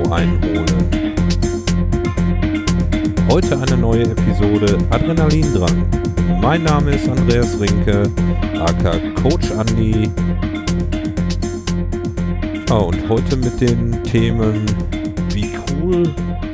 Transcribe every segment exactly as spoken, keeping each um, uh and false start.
einholen. Heute eine neue Episode Adrenalin dran. Mein Name ist Andreas Rinke, aka Coach Andi. Ja, und heute mit den Themen wie cool,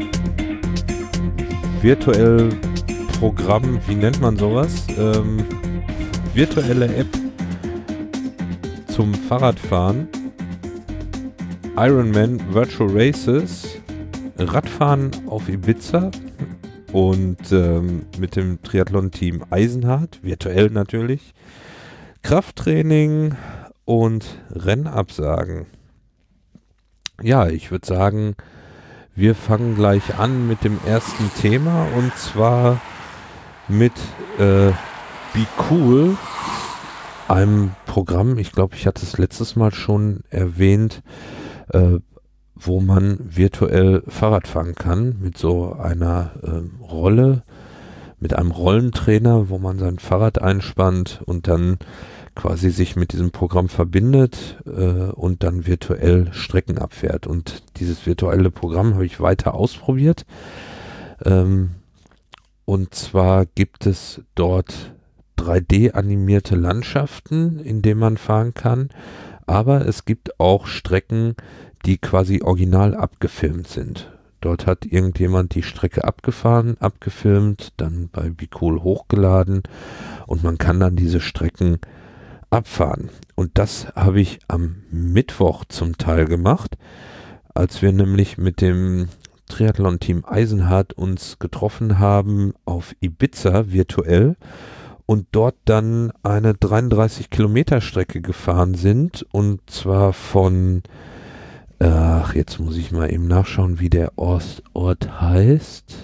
virtuell Programm, wie nennt man sowas? Ähm, virtuelle App zum Fahrradfahren, Ironman Virtual Races, Radfahren auf Ibiza und ähm, mit dem Triathlon-Team Eisenhart, virtuell natürlich, Krafttraining und Rennabsagen. Ja, ich würde sagen, wir fangen gleich an mit dem ersten Thema und zwar mit äh, Be Cool, einem Programm, ich glaube, ich hatte es letztes Mal schon erwähnt, äh, wo man virtuell Fahrrad fahren kann mit so einer äh, Rolle, mit einem Rollentrainer, wo man sein Fahrrad einspannt und dann quasi sich mit diesem Programm verbindet äh, und dann virtuell Strecken abfährt. Und dieses virtuelle Programm habe ich weiter ausprobiert. Ähm, und zwar gibt es dort drei D-animierte Landschaften, in denen man fahren kann. Aber es gibt auch Strecken, die quasi original abgefilmt sind. Dort hat irgendjemand die Strecke abgefahren, abgefilmt, dann bei Be Cool hochgeladen und man kann dann diese Strecken abfahren. Und das habe ich am Mittwoch zum Teil gemacht, als wir nämlich mit dem Triathlon-Team Eisenhart uns getroffen haben auf Ibiza virtuell und dort dann eine dreiunddreißig Kilometer Strecke gefahren sind und zwar von, ach, jetzt muss ich mal eben nachschauen, wie der Ort, Ort heißt.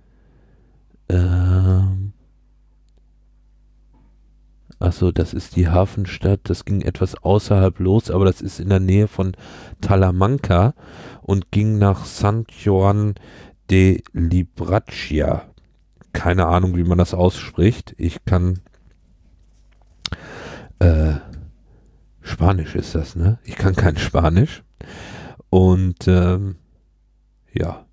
Ähm, Achso, das ist die Hafenstadt, das ging etwas außerhalb los, aber das ist in der Nähe von Talamanca und ging nach San Juan de Librachia. Keine Ahnung, wie man das ausspricht. Ich kann äh, Spanisch ist das, ne? Ich kann kein Spanisch. Und ähm, ja,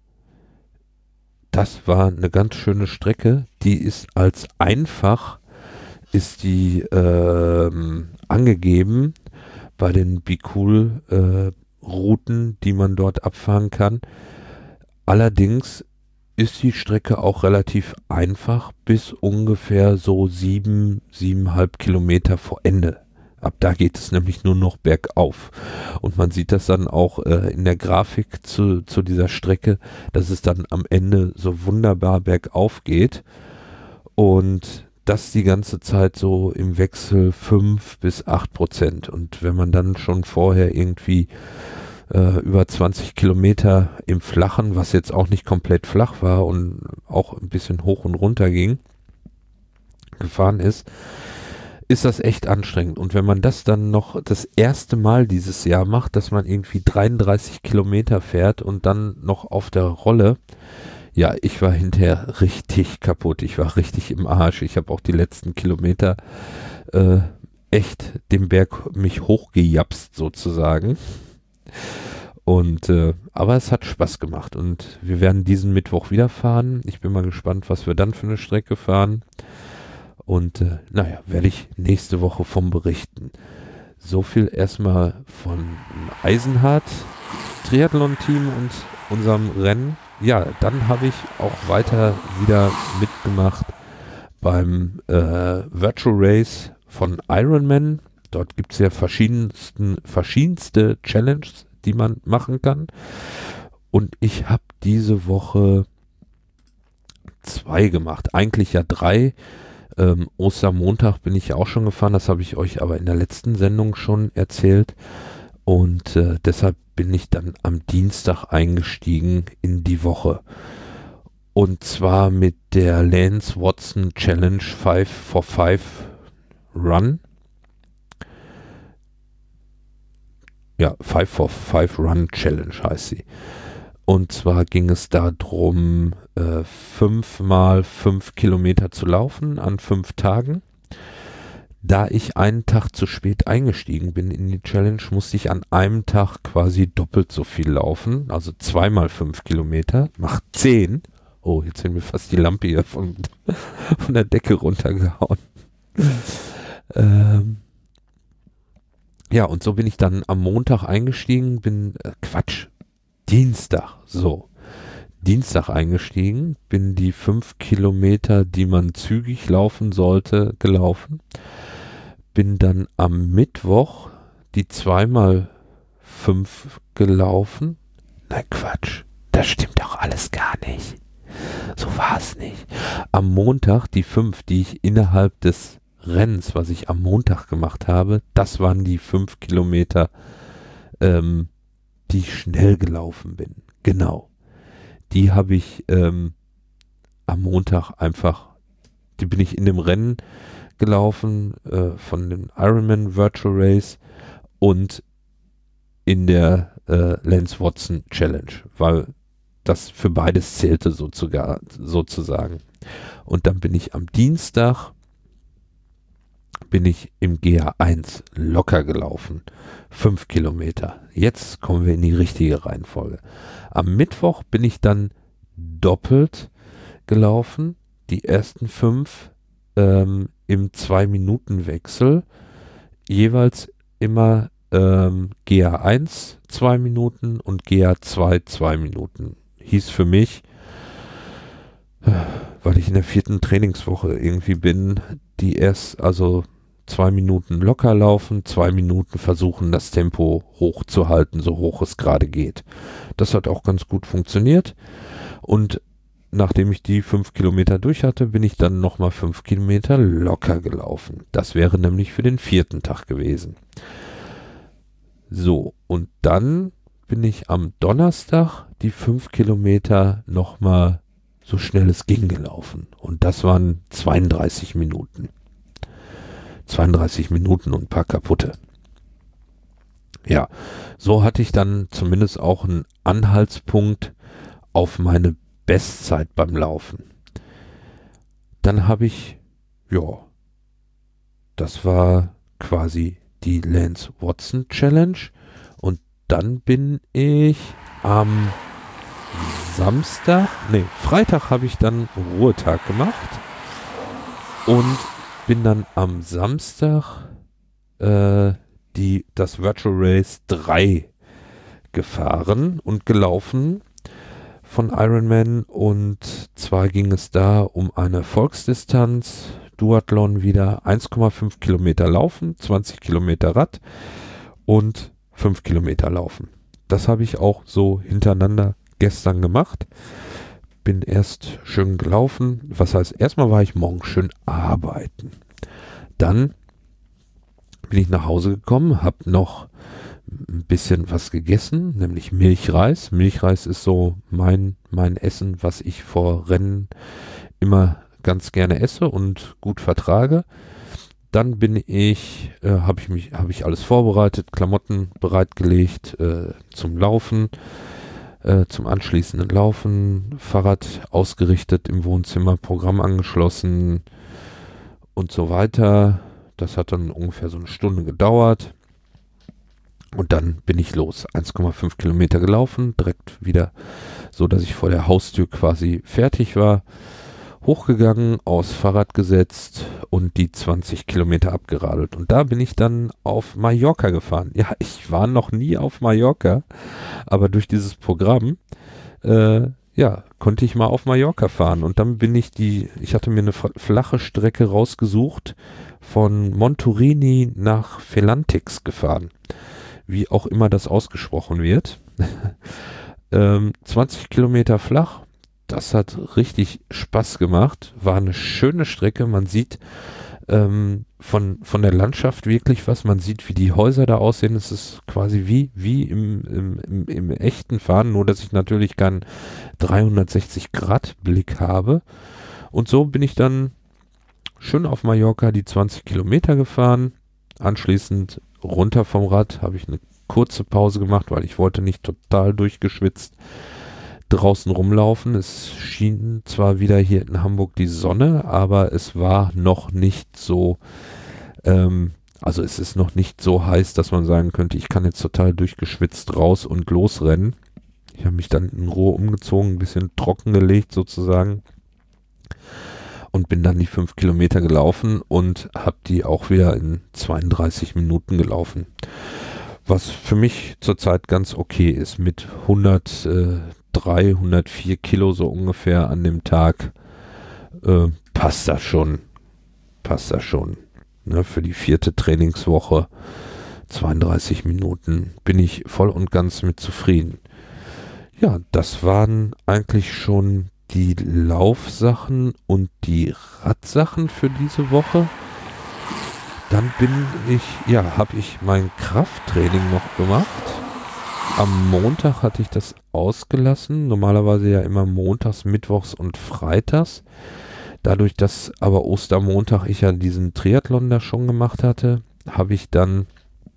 das war eine ganz schöne Strecke. Die ist als einfach ist die ähm, angegeben bei den Be Cool äh, Routen, die man dort abfahren kann. Allerdings ist die Strecke auch relativ einfach bis ungefähr so sieben, siebeneinhalb Kilometer vor Ende. Ab da geht es nämlich nur noch bergauf. Und man sieht das dann auch äh, in der Grafik zu, zu dieser Strecke, dass es dann am Ende so wunderbar bergauf geht. Und das die ganze Zeit so im Wechsel fünf bis acht Prozent. Und wenn man dann schon vorher irgendwie äh, über zwanzig Kilometer im Flachen, was jetzt auch nicht komplett flach war und auch ein bisschen hoch und runter ging, gefahren ist, ist das echt anstrengend. Und wenn man das dann noch das erste Mal dieses Jahr macht, dass man irgendwie dreiunddreißig Kilometer fährt und dann noch auf der Rolle, ja, ich war hinterher richtig kaputt. Ich war richtig im Arsch. Ich habe auch die letzten Kilometer äh, echt den Berg mich hochgejapst sozusagen. Und äh, aber es hat Spaß gemacht und wir werden diesen Mittwoch wieder fahren. Ich bin mal gespannt, was wir dann für eine Strecke fahren. Und äh, naja, werde ich nächste Woche vom berichten. So viel erstmal von Eisenhart, Triathlon-Team und unserem Rennen. Ja, dann habe ich auch weiter wieder mitgemacht beim äh, Virtual Race von Ironman. Dort gibt es ja verschiedensten, verschiedenste Challenges, die man machen kann. Und ich habe diese Woche zwei gemacht. Eigentlich ja drei. Ähm, Ostermontag bin ich ja auch schon gefahren. Das habe ich euch aber in der letzten Sendung schon erzählt. Und äh, deshalb bin ich dann am Dienstag eingestiegen in die Woche. Und zwar mit der Lance Watson Challenge five for five Run. Ja, five for five Run Challenge heißt sie. Und zwar ging es darum, äh, fünf mal fünf Kilometer zu laufen an fünf Tagen. Da ich einen Tag zu spät eingestiegen bin in die Challenge, musste ich an einem Tag quasi doppelt so viel laufen, also zweimal fünf Kilometer, macht zehn. Oh, jetzt sind mir fast die Lampe hier von, von der Decke runtergehauen. ähm, ja, und so bin ich dann am Montag eingestiegen, bin, äh, Quatsch, Dienstag, so. Dienstag eingestiegen, bin die fünf Kilometer, die man zügig laufen sollte, gelaufen. Bin dann am Mittwoch die zweimal fünf gelaufen. Nein, Quatsch, das stimmt doch alles gar nicht. So war es nicht. Am Montag die fünf, die ich innerhalb des Rennens, was ich am Montag gemacht habe, das waren die fünf Kilometer, ähm, die ich schnell gelaufen bin. Genau. Die habe ich ähm, am Montag einfach, die bin ich in dem Rennen gelaufen äh, von dem Ironman Virtual Race und in der äh, Lance Watson Challenge, weil das für beides zählte sozusagen. sozusagen. Und dann bin ich am Dienstag bin ich im G A eins locker gelaufen. Fünf Kilometer. Jetzt kommen wir in die richtige Reihenfolge. Am Mittwoch bin ich dann doppelt gelaufen. Die ersten fünf ähm, im Zwei-Minuten-Wechsel. Jeweils immer ähm, G A eins zwei Minuten und G A zwei zwei Minuten. Hieß für mich, weil ich in der vierten Trainingswoche irgendwie bin, die erst, also zwei Minuten locker laufen, zwei Minuten versuchen, das Tempo hochzuhalten, so hoch es gerade geht. Das hat auch ganz gut funktioniert. Und nachdem ich die fünf Kilometer durch hatte, bin ich dann nochmal fünf Kilometer locker gelaufen. Das wäre nämlich für den vierten Tag gewesen. So, und dann bin ich am Donnerstag die fünf Kilometer nochmal so schnell es ging gelaufen. Und das waren zweiunddreißig Minuten. zweiunddreißig Minuten und ein paar kaputte. Ja, so hatte ich dann zumindest auch einen Anhaltspunkt auf meine Bestzeit beim Laufen. Dann habe ich, ja, das war quasi die Lance Watson Challenge. Und dann bin ich am Samstag, nee, Freitag habe ich dann Ruhetag gemacht und bin dann am Samstag äh, die, das Virtual Race drei gefahren und gelaufen von Ironman, und zwar ging es da um eine Volksdistanz, Duathlon wieder, eins Komma fünf Kilometer laufen, zwanzig Kilometer Rad und fünf Kilometer laufen. Das habe ich auch so hintereinander gestern gemacht. Bin erst schön gelaufen. Was heißt, erstmal war ich morgens schön arbeiten. Dann bin ich nach Hause gekommen, habe noch ein bisschen was gegessen, nämlich Milchreis. Milchreis ist so mein, mein Essen, was ich vor Rennen immer ganz gerne esse und gut vertrage. Dann bin ich, äh, habe ich mich, habe ich alles vorbereitet, Klamotten bereitgelegt äh, zum Laufen. Zum anschließenden Laufen, Fahrrad ausgerichtet im Wohnzimmer, Programm angeschlossen und so weiter. Das hat dann ungefähr so eine Stunde gedauert. Und dann bin ich los. eins Komma fünf Kilometer gelaufen, direkt wieder so, dass ich vor der Haustür quasi fertig war. Hochgegangen, aufs Fahrrad gesetzt und die zwanzig Kilometer abgeradelt. Und da bin ich dann auf Mallorca gefahren. Ja, ich war noch nie auf Mallorca, aber durch dieses Programm, äh, ja, konnte ich mal auf Mallorca fahren. Und dann bin ich die, ich hatte mir eine flache Strecke rausgesucht, von Monturini nach Felantix gefahren. Wie auch immer das ausgesprochen wird. ähm, zwanzig Kilometer flach. Das hat richtig Spaß gemacht. War eine schöne Strecke. Man sieht ähm, von, von der Landschaft wirklich was. Man sieht, wie die Häuser da aussehen. Es ist quasi wie, wie im, im, im, im echten Fahren, nur dass ich natürlich keinen dreihundertsechzig Grad Blick habe. Und so bin ich dann schön auf Mallorca die zwanzig Kilometer gefahren. Anschließend runter vom Rad habe ich eine kurze Pause gemacht, weil ich wollte nicht total durchgeschwitzt draußen rumlaufen. Es schien zwar wieder hier in Hamburg die Sonne, aber es war noch nicht so Ähm, also es ist noch nicht so heiß, dass man sagen könnte, ich kann jetzt total durchgeschwitzt raus und losrennen. Ich habe mich dann in Ruhe umgezogen, ein bisschen trocken gelegt sozusagen und bin dann die fünf Kilometer gelaufen und habe die auch wieder in zweiunddreißig Minuten gelaufen. Was für mich zurzeit ganz okay ist, mit hundertdrei, hundertvier Kilo so ungefähr an dem Tag, äh, passt das schon, passt das schon. Ne, für die vierte Trainingswoche, zweiunddreißig Minuten, bin ich voll und ganz mit zufrieden. Ja, das waren eigentlich schon die Laufsachen und die Radsachen für diese Woche. Dann bin ich, ja, habe ich mein Krafttraining noch gemacht. Am Montag hatte ich das ausgelassen. Normalerweise ja immer montags, mittwochs und freitags. Dadurch, dass aber Ostermontag ich ja diesen Triathlon da schon gemacht hatte, habe ich dann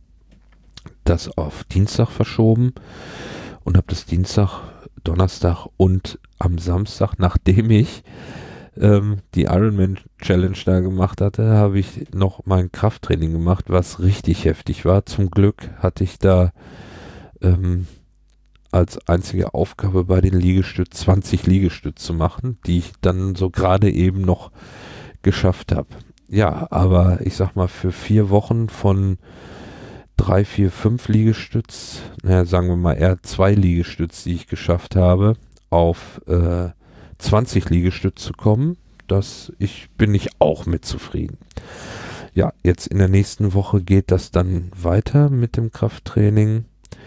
das auf Dienstag verschoben und habe das Dienstag, Donnerstag und am Samstag, nachdem ich ähm, die Ironman Challenge da gemacht hatte, habe ich noch mein Krafttraining gemacht, was richtig heftig war. Zum Glück hatte ich da ähm, als einzige Aufgabe bei den Liegestütz zwanzig Liegestütz zu machen, die ich dann so gerade eben noch geschafft habe. Ja, aber ich sag mal, für vier Wochen von drei, vier, fünf Liegestütz, naja, sagen wir mal eher zwei Liegestütz, die ich geschafft habe, auf äh, zwanzig Liegestütz zu kommen, das ich, bin ich auch mit zufrieden. Ja, jetzt in der nächsten Woche geht das dann weiter mit dem Krafttraining.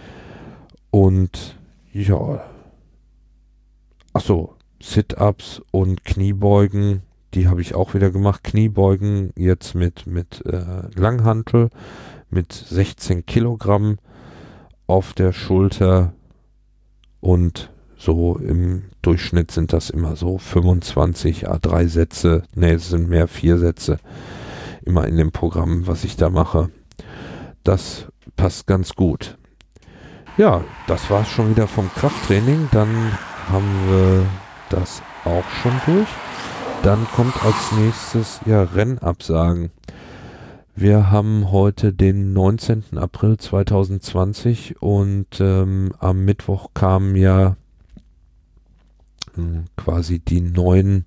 Und ja, achso, Sit-Ups und Kniebeugen, die habe ich auch wieder gemacht. Kniebeugen jetzt mit, mit äh, Langhantel, mit sechzehn Kilogramm auf der Schulter und so im Durchschnitt sind das immer so fünfundzwanzig, a drei Sätze, ne, es sind mehr vier Sätze, immer in dem Programm, was ich da mache. Das passt ganz gut. Ja, das war es schon wieder vom Krafttraining. Dann haben wir das auch schon durch. Dann kommt als nächstes ja Rennabsagen. Wir haben heute den neunzehnten April zweitausendzwanzig und ähm, am Mittwoch kamen ja mh, quasi die neuen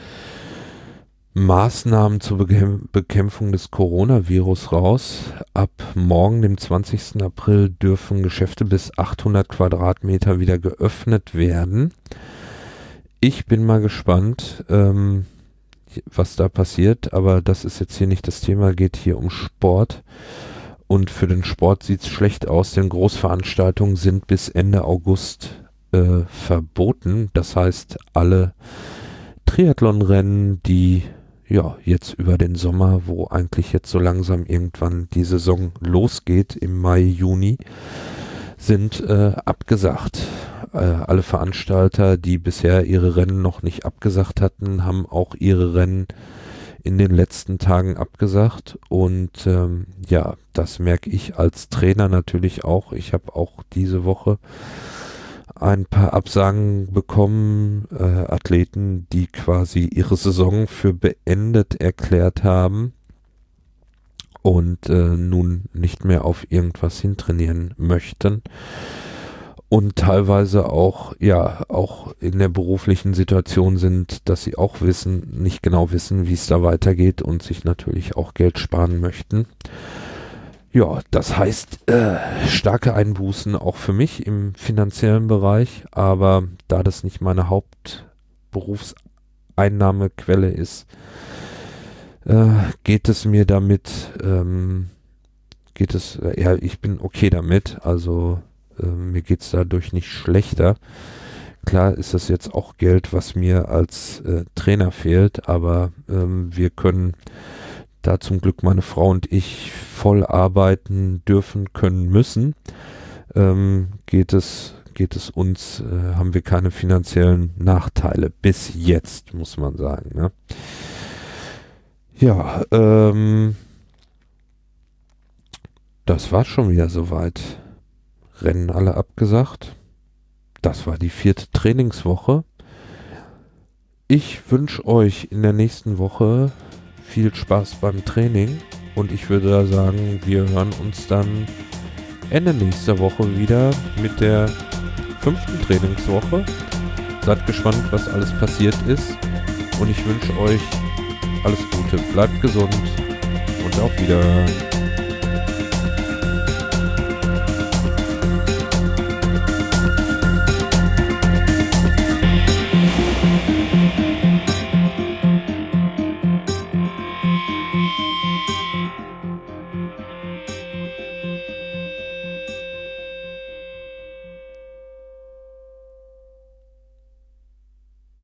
Maßnahmen zur Bekämpfung des Coronavirus raus. Ab morgen, dem zwanzigsten April, dürfen Geschäfte bis achthundert Quadratmeter wieder geöffnet werden. Ich bin mal gespannt, ähm, was da passiert, aber das ist jetzt hier nicht das Thema, geht hier um Sport. Und für den Sport sieht es schlecht aus, denn Großveranstaltungen sind bis Ende August äh, verboten. Das heißt, alle Triathlonrennen, die ja jetzt über den Sommer, wo eigentlich jetzt so langsam irgendwann die Saison losgeht, im Mai, Juni, sind äh, abgesagt. Äh, alle Veranstalter, die bisher ihre Rennen noch nicht abgesagt hatten, haben auch ihre Rennen in den letzten Tagen abgesagt. Und ähm, ja, das merke ich als Trainer natürlich auch. Ich habe auch diese Woche ein paar Absagen bekommen, äh, Athleten, die quasi ihre Saison für beendet erklärt haben und äh, nun nicht mehr auf irgendwas hintrainieren möchten und teilweise auch, ja, auch in der beruflichen Situation sind, dass sie auch wissen, nicht genau wissen, wie es da weitergeht und sich natürlich auch Geld sparen möchten. Ja, das heißt, äh, starke Einbußen auch für mich im finanziellen Bereich, aber da das nicht meine Hauptberufseinnahmequelle ist, äh, geht es mir damit, ähm, geht es, äh, ja, ich bin okay damit, also äh, mir geht es dadurch nicht schlechter. Klar ist das jetzt auch Geld, was mir als äh, Trainer fehlt, aber ähm, wir können da zum Glück meine Frau und ich voll arbeiten dürfen, können, müssen, ähm, geht es, geht es uns, äh, haben wir keine finanziellen Nachteile. Bis jetzt, muss man sagen. Ne? Ja, ähm, das war schon wieder soweit. Rennen alle abgesagt. Das war die vierte Trainingswoche. Ich wünsche euch in der nächsten Woche viel Spaß beim Training Und ich würde da sagen, wir hören uns dann Ende nächster Woche wieder mit der fünften Trainingswoche. Seid gespannt, was alles passiert ist. Und ich wünsche euch alles Gute. Bleibt gesund und auf Wiedersehen.